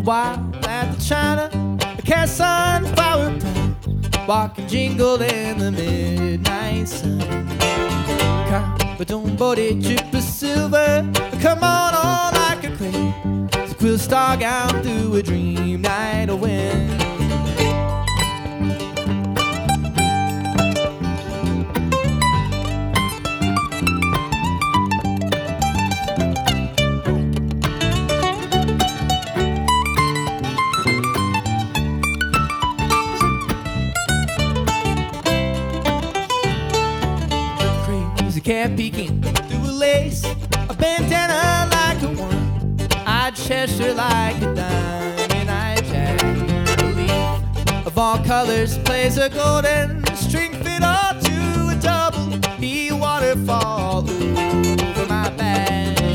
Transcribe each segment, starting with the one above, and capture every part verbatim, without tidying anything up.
wild at the China, a cast sunflower plant, walking jingle in the midnight sun. Coppertone body, triple silver, come on on like a crane, so quill star gown through a dream night of wind. Cat peeking through a lace, a bandana like a one-eyed Cheshire like a diamond-eyed jack. A leaf of all colors plays a golden string fit all to a double E waterfall over my back.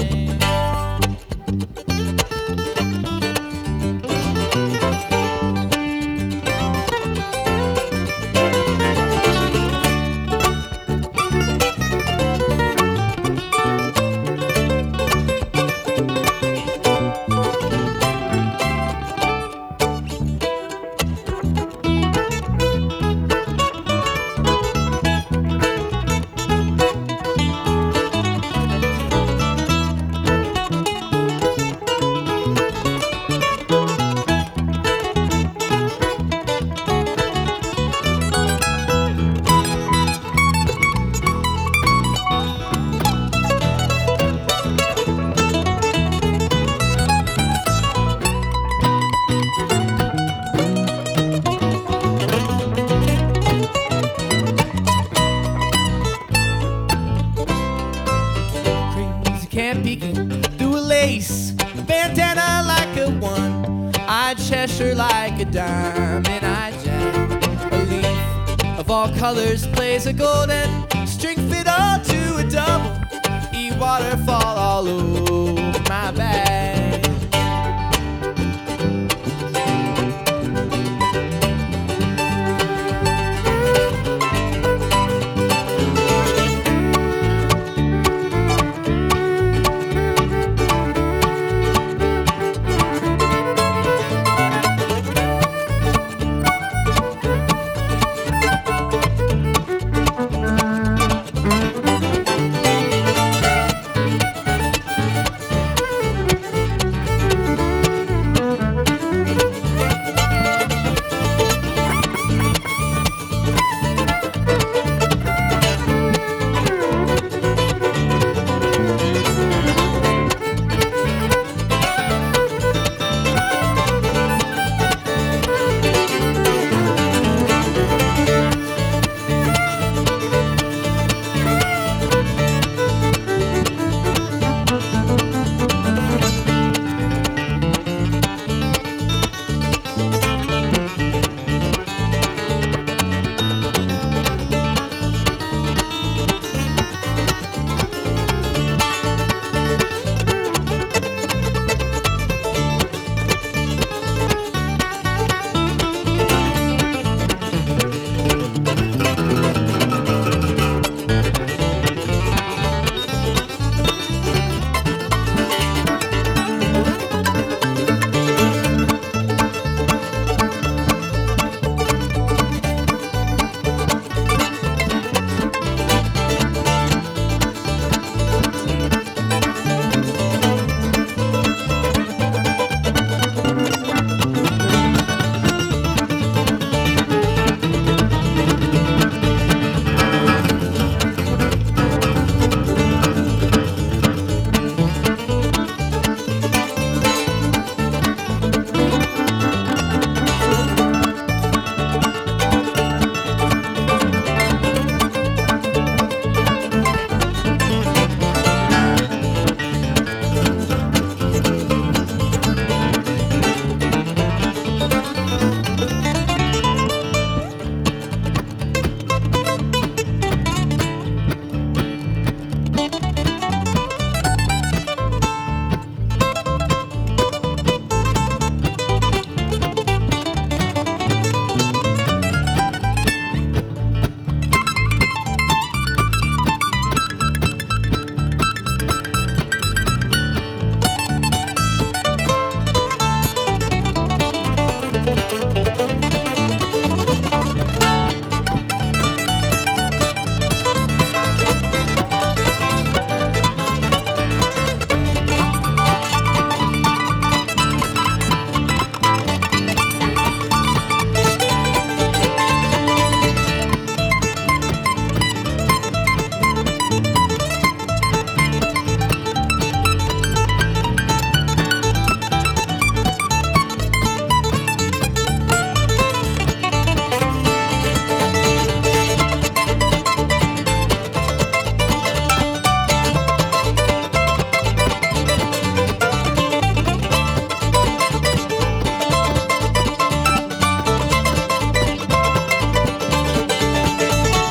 Cat peeking through a lace, bandana like a one-eyed Cheshire like a diamond-eyed jack. A leaf of all colors plays a golden string fit all to a double E waterfall all over my back.